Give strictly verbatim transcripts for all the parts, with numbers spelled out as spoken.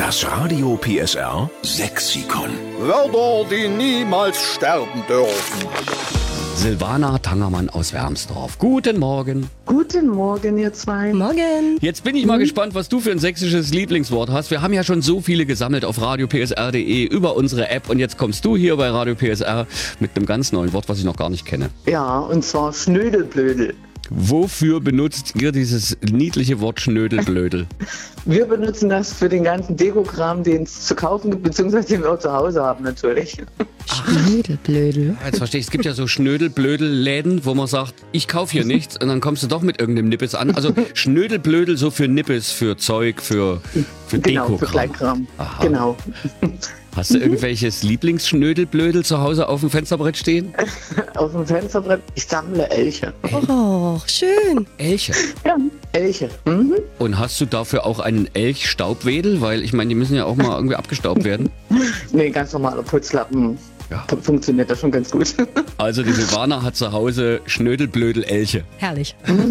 Das Radio P S R Sexikon. Wörter, die niemals sterben dürfen. Silvana Tangermann aus Wermsdorf. Guten Morgen. Guten Morgen, ihr zwei. Morgen. Jetzt bin ich mal gespannt, was du für ein sächsisches Lieblingswort hast. Wir haben ja schon so viele gesammelt auf radio p s r punkt d e über unsere App. Und jetzt kommst du hier bei Radio P S R mit einem ganz neuen Wort, was ich noch gar nicht kenne. Ja, und zwar Schnödelblödel. Wofür benutzt ihr dieses niedliche Wort Schnödelblödel? Wir benutzen das für den ganzen Dekokram, den es zu kaufen gibt, beziehungsweise den wir auch zu Hause haben natürlich. Schnödelblödel. Jetzt verstehe ich, es gibt ja so Schnödelblödel-Läden, wo man sagt, ich kaufe hier nichts und dann kommst du doch mit irgendeinem Nippes an. Also Schnödelblödel so für Nippes, für Zeug, für, für Genau, Dekokram. für Kleinkram. Aha. Genau. Hast du irgendwelches Lieblingsschnödelblödel zu Hause auf dem Fensterbrett stehen? Auf dem Fensterbrett, ich sammle Elche. Oh, schön. Elche. Ja, Elche. Mhm. Und hast du dafür auch einen Elch-Staubwedel? Weil ich meine, die müssen ja auch mal irgendwie abgestaubt werden. Nee, ganz normaler Putzlappen. Ja. Funktioniert das schon ganz gut. Also die Silvana hat zu Hause Schnödelblödel-Elche. Herrlich.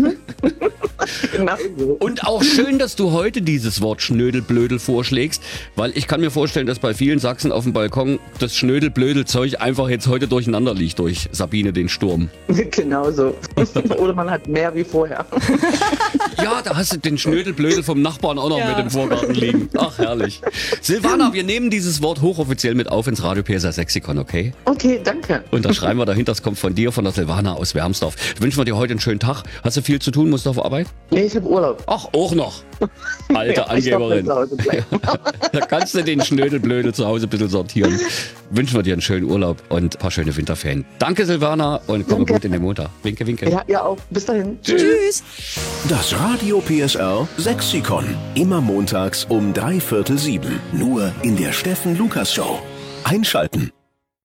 Genau so. Und auch schön, dass du heute dieses Wort Schnödelblödel vorschlägst, weil ich kann mir vorstellen, dass bei vielen Sachsen auf dem Balkon das Schnödelblödel-Zeug einfach jetzt heute durcheinander liegt durch Sabine den Sturm. Genau so. Oder man hat mehr wie vorher. Ja, da hast du den Schnödelblödel vom Nachbarn auch noch Ja. mit im Vorgarten liegen. Ach, herrlich. Silvana, wir nehmen dieses Wort hochoffiziell mit auf ins Radio P S R Sexikon, okay? Okay, danke. Und da schreiben wir dahinter, das kommt von dir, von der Silvana aus Wermsdorf. Wünschen wir dir heute einen schönen Tag. Hast du viel zu tun? Musst du auf Arbeit? Nee, ich habe Urlaub. Ach, auch noch. Alte Ja, ich darf Angeberin. zu Hause bleiben. Da kannst du den Schnödelblödel zu Hause ein bisschen sortieren. Wünschen wir dir einen schönen Urlaub und ein paar schöne Winterferien. Danke, Silvana, und komme Danke. gut in den Montag. Winke, winke. Ja, ihr auch. Bis dahin. Tschüss. Das Radio P S R Sexikon. Immer montags um drei Viertel sieben. Nur in der Steffen Lukas Show. Einschalten.